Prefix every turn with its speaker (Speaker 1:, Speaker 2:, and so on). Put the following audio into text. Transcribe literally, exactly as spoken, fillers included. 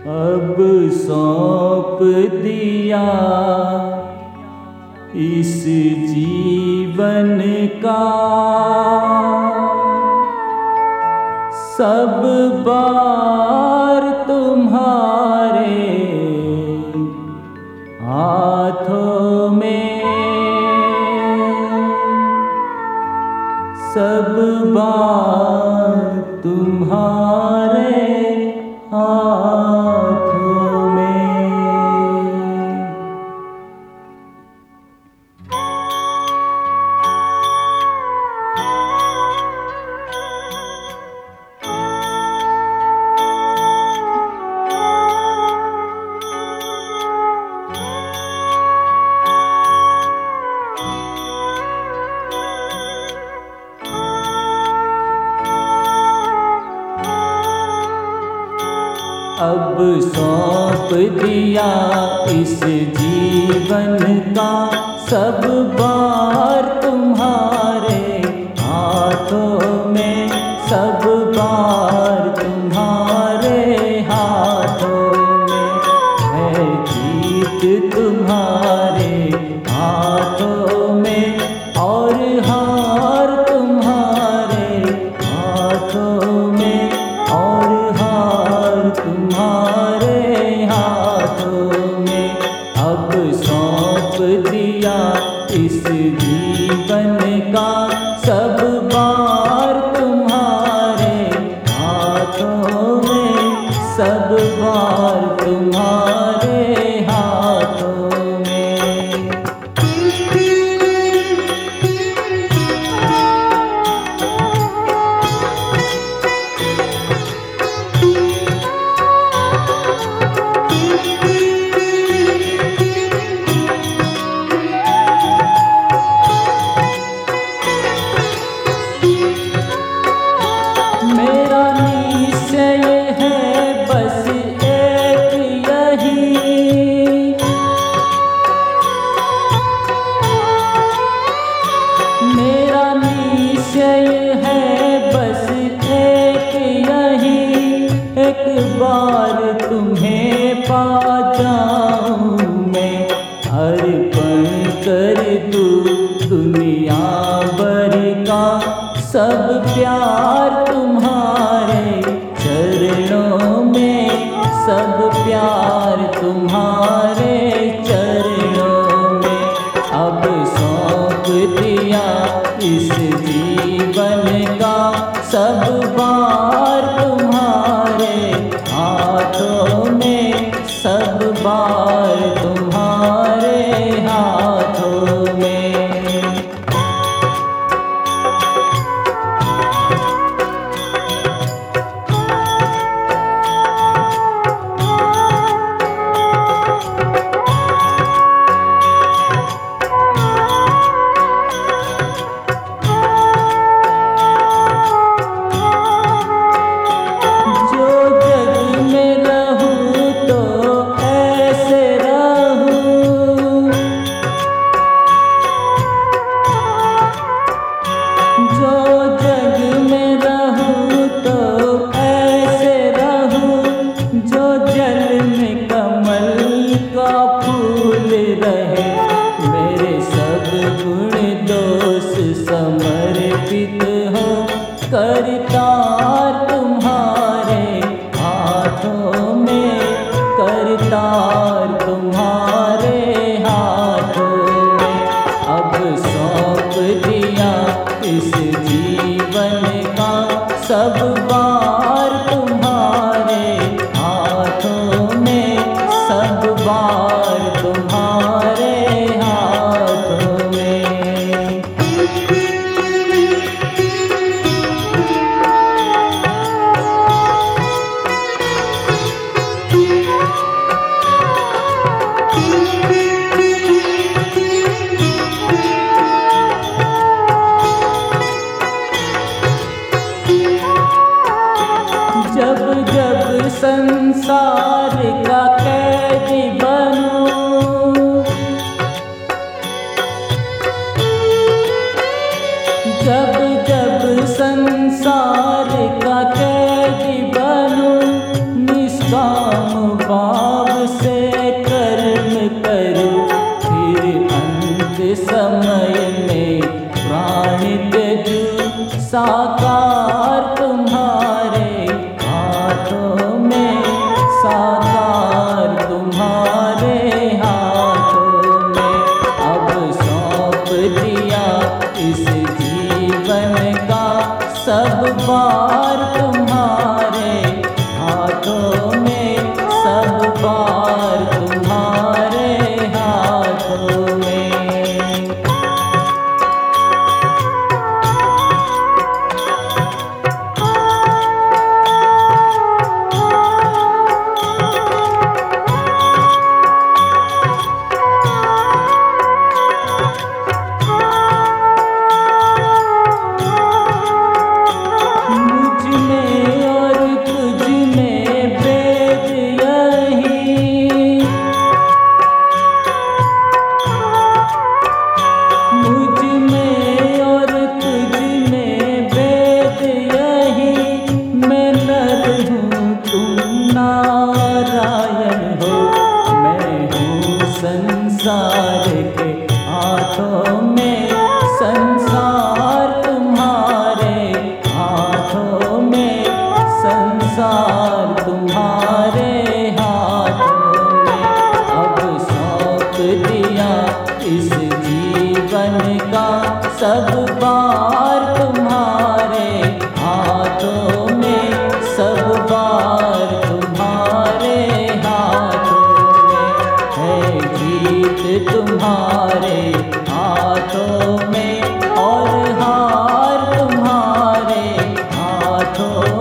Speaker 1: अब सौंप दिया इस जीवन का सब बार तुम्हारे हाथों में, सब बार तुम्हारे हाथों में। अब सौंप दिया इस जीवन का सब बार तुम्हारे हाथों में, सब बार तुम्हारे हाथों में है जीत तुम्हारे हाथों में, और हार तुम्हारे हाथों में, और हार तुम्हारे हाथों में। अब सौंप दिया इस जीवन का सब बार तुम्हारे हाथों में, सब बार तुम्हारे हाथों में। मेरा निश्चय है बस एक यही, मेरा निश्चय है बस एक यही, एक बार तुम्हें पा जाऊं मैं, अर्पण कर दूं दुनिया भर का सब प्यार तुम्हारे चरणों में, सब प्यार तुम्हारे चरणों में। अब सौंप दिया इस जीवन का सब बार तुम्हारे हाथों में, सब बार तुम्हारे हाथों में। समर्पित हो करतार तुम्हारे हाथों में, करतार तुम्हारे हाथों में। अब सौंप दिया इस जीवन का सब बार तुम्हारे हाथों में, सब बार तुम्हारे हाथों में। जब जब संसार का कैदी बनूं, जब जब संसार का कैदी बनूं, निष्काम साकार तुम्हारे हाथों में, साकार तुम्हारे हाथों में। अब सौंप दिया इस जीवन का सब बार तुम्हारे हाथों में, सब बार तुम्हारे हाथों में। संसार के हाथों में, संसार तुम्हारे हाथों में, संसार तुम्हारे हाथों में। अब सौंप दिया इस जीवन का सब बार तुम्हारे हाथों में, सब बार तुम्हारे हाथों में। है जीत तुम्हारे हाथों में और हार तुम्हारे हाथों